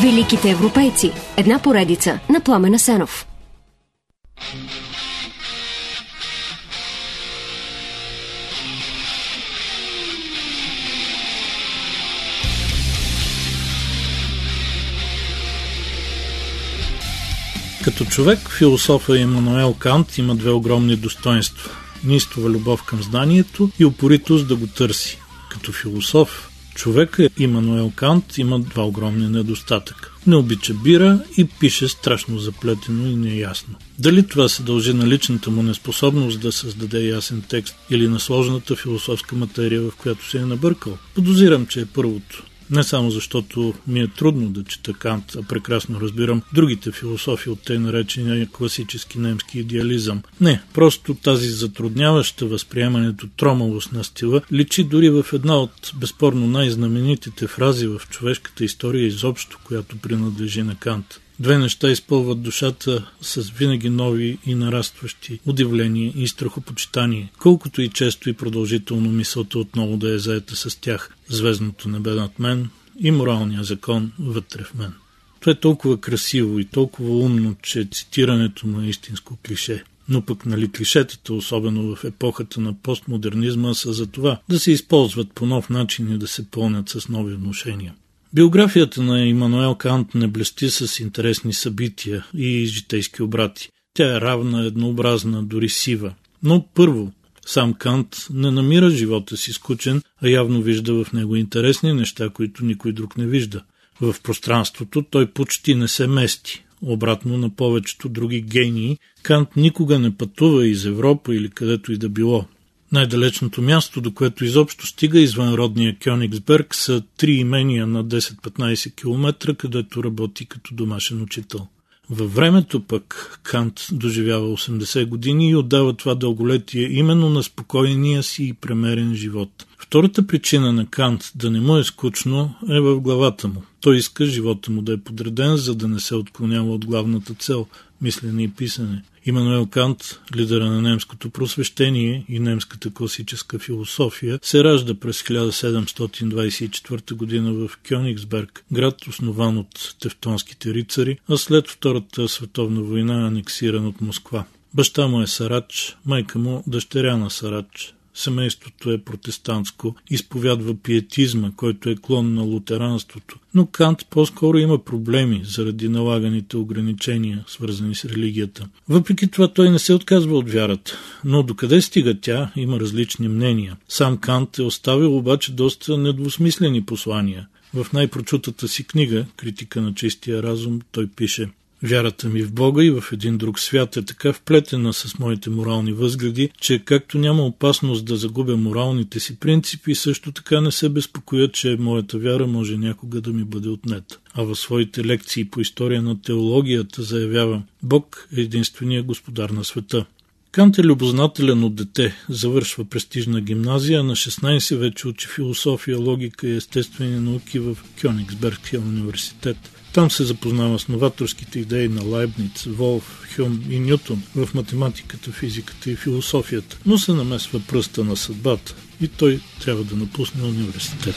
Великите европейци. Една поредица на Пламен Асенов. Като човек, философът Имануел Кант има две огромни достоинства – неистова любов към знанието и упоритост да го търси. Като философ, човека Имануел Кант има два огромни недостатъка. Не обича бира и пише страшно заплетено и неясно. Дали това се дължи на личната му неспособност да създаде ясен текст или на сложната философска материя, в която се е набъркал? Подозирам, че е първото. Не само защото ми е трудно да чета Кант, а прекрасно разбирам другите философии от тъй наречения класически немски идеализъм. Не, просто тази затрудняваща възприемането тромавост на стила личи дори в една от безспорно най-знаменитите фрази в човешката история изобщо, която принадлежи на Кант. Две неща изпълват душата с винаги нови и нарастващи удивление и страхопочитание, колкото и често и продължително мисълта отново да е заета с тях: звездното небе над мен и моралния закон вътре в мен. Това е толкова красиво и толкова умно, че цитирането му е истинско клише. Но пък клишетата, особено в епохата на постмодернизма, са за това да се използват по нов начин и да се пълнят с нови внушения. Биографията на Имануел Кант не блести с интересни събития и житейски обрати. Тя е равна, еднообразна, дори сива. Но първо, сам Кант не намира живота си скучен, а явно вижда в него интересни неща, които никой друг не вижда. В пространството той почти не се мести. Обратно на повечето други гении, Кант никога не пътува из Европа или където и да било. Най-далечното място, до което изобщо стига извън родния Кьонигсберг, са 3 имения на 10-15 км, където работи като домашен учител. Във времето пък Кант доживява 80 години и отдава това дълголетие именно на спокойния си и премерен живот. Втората причина на Кант да не му е скучно е в главата му. Той иска живота му да е подреден, за да не се отклонява от главната цел – мислене и писане. Имануел Кант, лидера на немското просвещение и немската класическа философия, се ражда през 1724 година в Кьонигсберг, град основан от тевтонските рицари, а след Втората световна война анексиран от Москва. Баща му е сарач, майка му дъщеря на сарач. Семейството е протестантско, изповядва пиетизма, който е клон на лутеранството, но Кант по-скоро има проблеми заради налаганите ограничения, свързани с религията. Въпреки това той не се отказва от вярата, но докъде стига тя, има различни мнения. Сам Кант е оставил обаче доста недвусмислени послания. В най-прочутата си книга «Критика на чистия разум» той пише: вярата ми в Бога и в един друг свят е така вплетена с моите морални възгледи, че както няма опасност да загубя моралните си принципи, също така не се безпокоя, че моята вяра може някога да ми бъде отнета. А в своите лекции по история на теологията заявява: Бог е единствения господар на света. Кант е любознателен от дете, завършва престижна гимназия, на 16 вече учи философия, логика и естествени науки в Кьонигсбергския университет. Там се запознава с новаторските идеи на Лайбниц, Волф, Хюм и Нютон в математиката, физиката и философията, но се намесва пръста на съдбата и той трябва да напусне университета.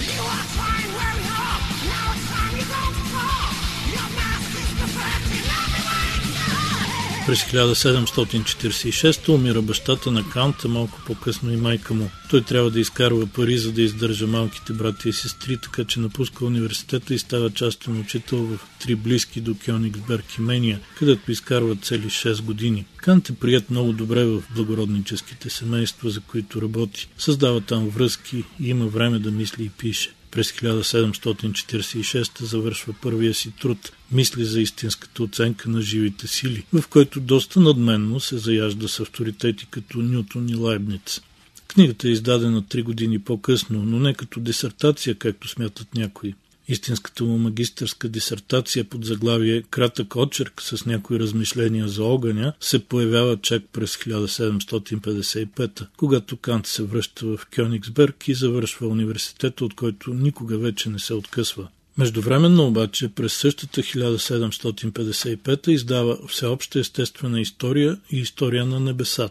През 1746 умира бащата на Кант, а малко по-късно и майка му. Той трябва да изкарва пари, за да издържа малките братя и сестри, така че напуска университета и става частен учител в 3 близки до Кьонигсберг имения, където изкарва цели 6 години. Кант е приет много добре в благородническите семейства, за които работи. Създава там връзки и има време да мисли и пише. През 1746 завършва първия си труд «Мисли за истинската оценка на живите сили», в който доста надменно се заяжда с авторитети като Нютон и Лайбниц. Книгата е издадена 3 години по-късно, но не като дисертация, както смятат някои. Истинската му магистърска дисертация под заглавие «Кратък очерк с някои размишления за огъня» се появява чак през 1755, когато Кант се връща в Кьонигсберг и завършва университета, от който никога вече не се откъсва. Междувременно обаче през същата 1755 издава Всеобща естествена история и История на небесата.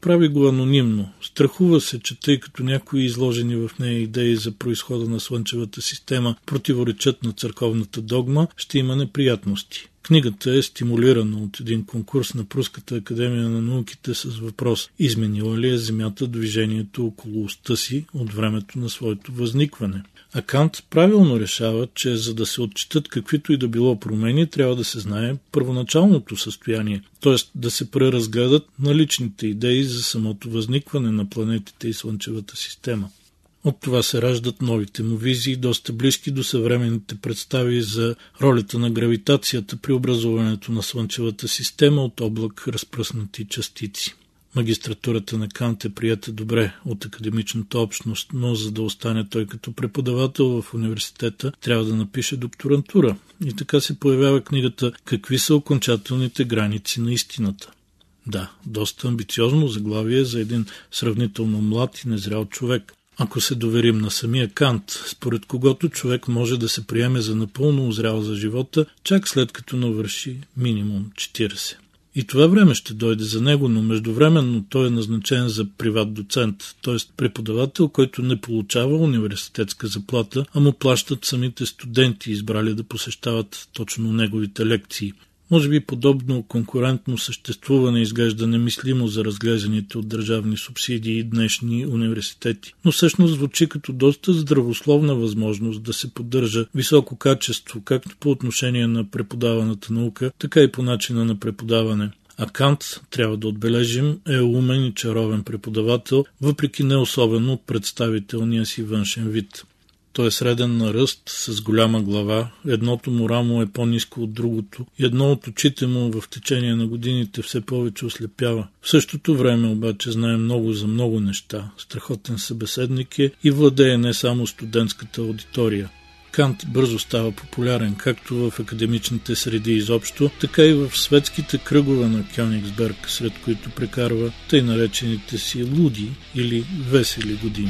прави го анонимно. Страхува се, че тъй като някои изложени в нея идеи за произхода на Слънчевата система противоречат на църковната догма, ще има неприятности. Книгата е стимулирана от един конкурс на Пруската академия на науките с въпрос: изменила ли е Земята движението около оста си от времето на своето възникване? А Кант правилно решава, че за да се отчитат каквито и да било промени, трябва да се знае първоначалното състояние, т.е. да се преразгледат наличните идеи за самото възникване на планетите и Слънчевата система. От това се раждат новите му визии, доста близки до съвременните представи за ролята на гравитацията при образуването на Слънчевата система от облак разпръснати частици. Магистратурата на Кант е приета добре от академичната общност, но за да остане той като преподавател в университета, трябва да напише докторантура. И така се появява книгата «Какви са окончателните граници на истината?». Да, доста амбициозно заглавие за един сравнително млад и незрял човек. Ако се доверим на самия Кант, според когото човек може да се приеме за напълно озрял за живота, чак след като навърши минимум 40. И това време ще дойде за него, но междувременно той е назначен за приват доцент, т.е. преподавател, който не получава университетска заплата, а му плащат самите студенти, избрали да посещават точно неговите лекции. Може би подобно конкурентно съществуване изглежда немислимо за разглежданите от държавни субсидии днешни университети, но всъщност звучи като доста здравословна възможност да се поддържа високо качество, както по отношение на преподаваната наука, така и по начина на преподаване. А Кант, трябва да отбележим, е умен и чаровен преподавател, въпреки не особено представителния си външен вид. Той е среден на ръст, с голяма глава, едното му рамо е по-ниско от другото и едно от очите му в течение на годините все повече ослепява. В същото време обаче знае много за много неща, страхотен събеседник е и владее не само студентската аудитория. Кант бързо става популярен както в академичните среди изобщо, така и в светските кръгове на Кьонигсберг, сред които прекарва тъй наречените си луди или весели години.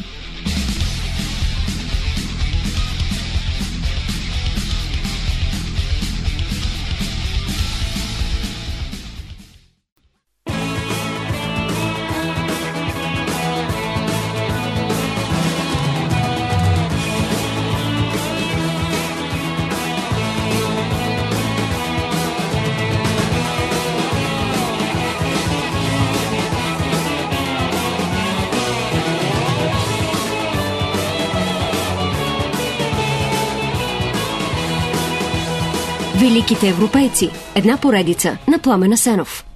Великите европейци. Една поредица на Пламен Асенов.